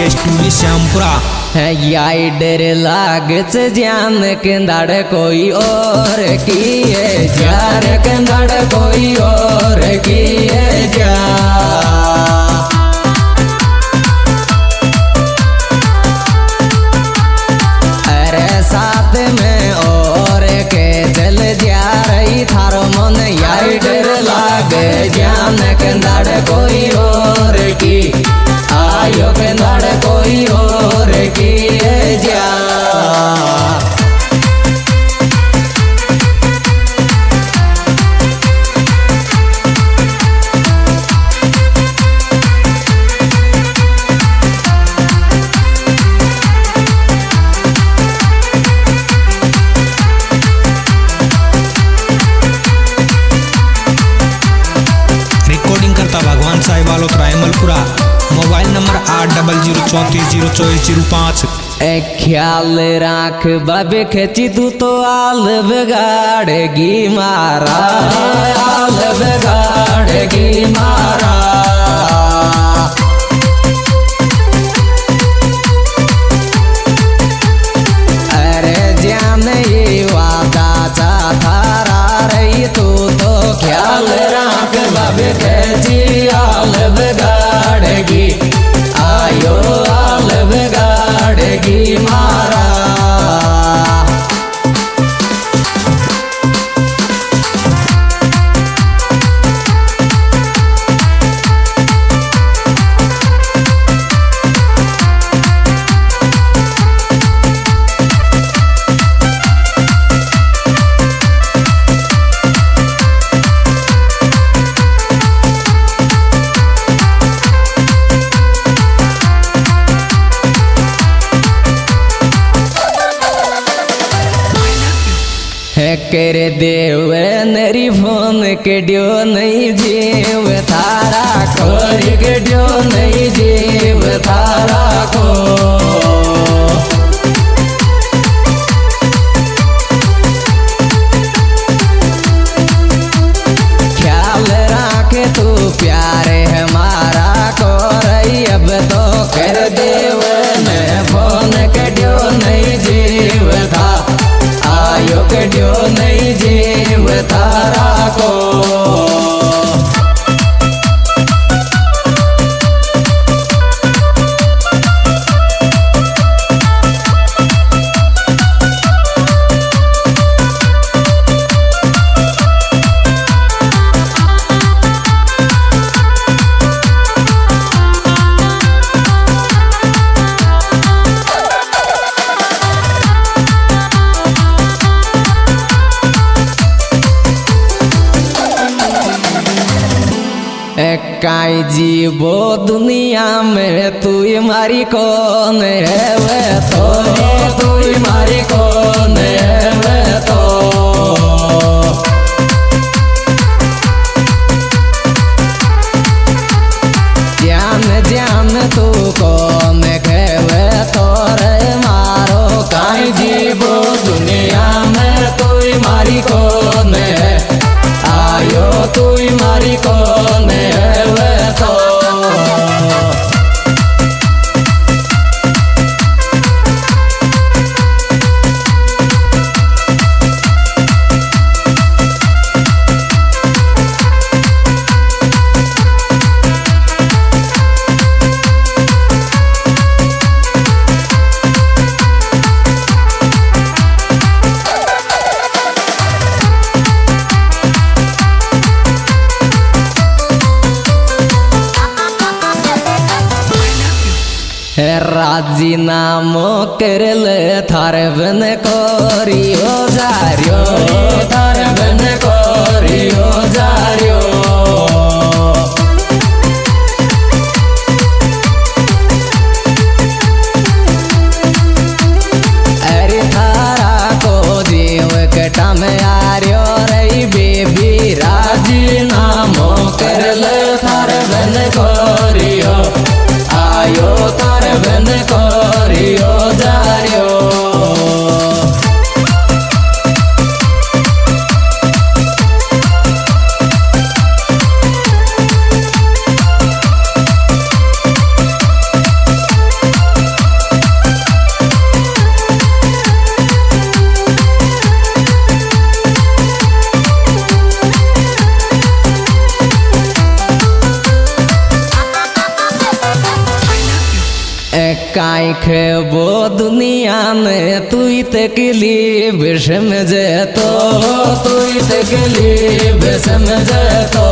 Studio Shyampura है याई डर लागच जान कंदाड़ कोई और किए जार कंदाड़ कोई और किए जा अरे साथ में और के चल जा रही थारो मन याई डर लाग जान कंदाड़ कोई और की आयो कंदाड़ कोई और किए जा रिकॉर्डिंग करता भगवान साहिब वालों रायमलपुरा। Mobile number 8034044005। ख्याल राख बाबे खेची तू तो आल बिगाड़ेगी मारा आल बिगाड़ेगी मारा अरे जान ये वादा चाहता रही तू तो ख्याल राख बाबे खेची आल बिगाड़ेगी आयो आल बिगाड़ेगी मारा करे देव नरी फोन के डियो नहीं जीव थारा खोरी के डियो नहीं जीव थारा को ख्याल राखे तू प्यारे हमारा को रही अब तो कर देव ने फोन के डियो नहीं जीव था आयो के डियो नहीं जीव तारा को काई जीवो दुनिया में तू मारी कौन है वे तो तू मारी कौन है वे तो जान जान तू कौन है वे तो रे मारो काई जीवो दुनिया में तू मारी कौन है आयो तू मारी कौन है राजी नामो करल थारे बन कोरियो जारियो थारे बन कोरियो जारियो अरे थारा को जीव कटा में आर्यो रही बेबी राजी नामो करल थारे बन कोरियो आयो तारे बन कोरियो जारियो खेबो दुनिया में तू तकलीफ समझे तो तू तकलीफ समझे तो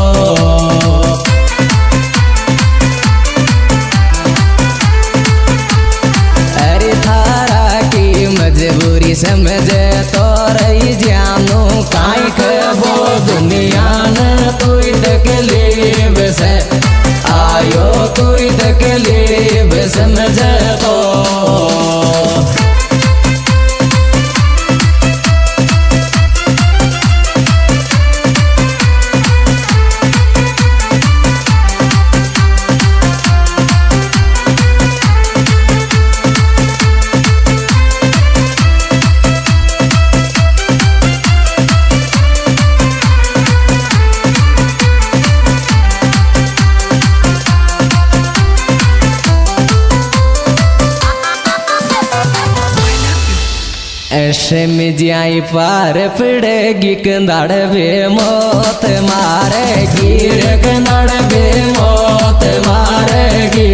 अरे थारा की मजबूरी समझे तो रही जानू काई खेबो दुनिया में तू तकलीफ से आयो तू तकलीफ समझे तो ऐसे में जाई पार पड़ेगी कंधाड़ बे मौत मारेगी रे कंधाड़ बे मौत मारेगी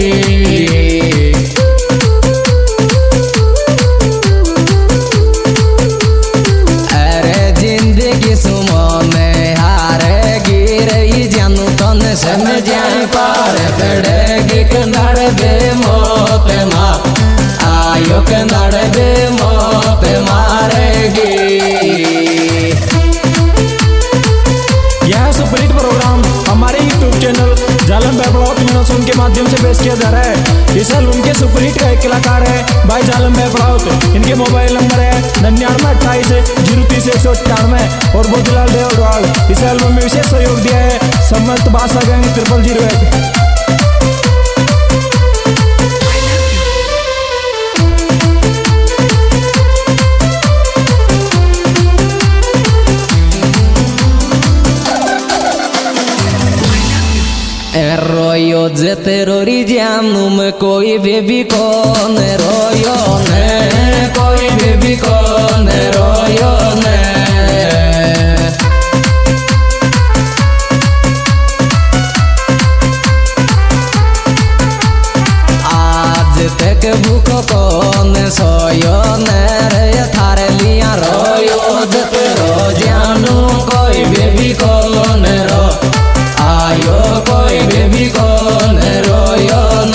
अरे जिंदगी सुमो में हारेगी रही जानू तो न समझ जाई पार पड़ेगी कंधाड़ बे मौत मार आयो कंधाड़ बे मौत मारेगी। यह सुपरहिट प्रोग्राम हमारे यूट्यूब चैनल जालम बेपड़ाउत के माध्यम से पेश किया जा रहा है। इस एल्बम के सुपरहिट का एक कलाकार है भाई जालम बेपड़ाउत। इनके मोबाइल नंबर है 9928 030 198 और बोधलाल देवडवाल। इस एल्बम में विशेष सहयोग दिया है सम्मत बादशाह गैंग 0001। रोयो जते रोरी जानू में कोई बेबी कौन रोयो ने कोई बेबी कौन रोयो ने आज तक भूख कौन सोयो ने रे थारे लिया रोयो जते रो जानू कोई बेबी कौन रो आयो कोई बेबी कौन रोयो ने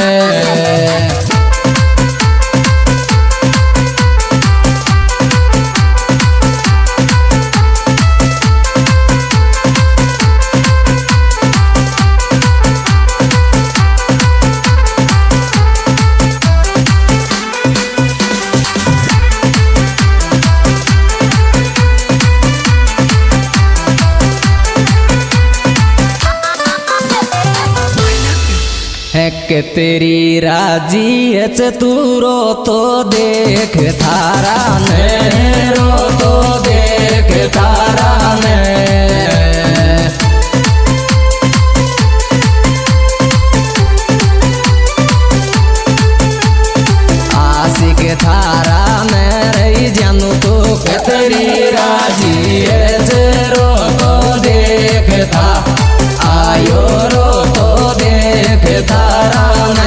के तेरी राजी है चतुरो तो देख थारा ने रो तो देख थारा ने आशिक थारा ने रही जानू तो के तेरी राजी है रो तो देख था आयो रो तो देख थारा ने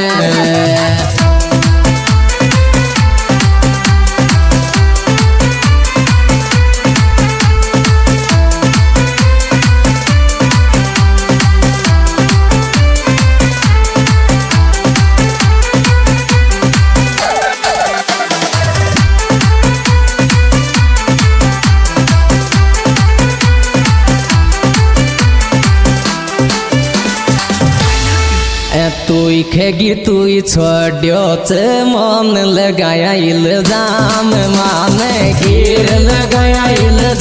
तुई खेगी तुई छोड़ो मन लगाया इल्जाम माने गिर लगाया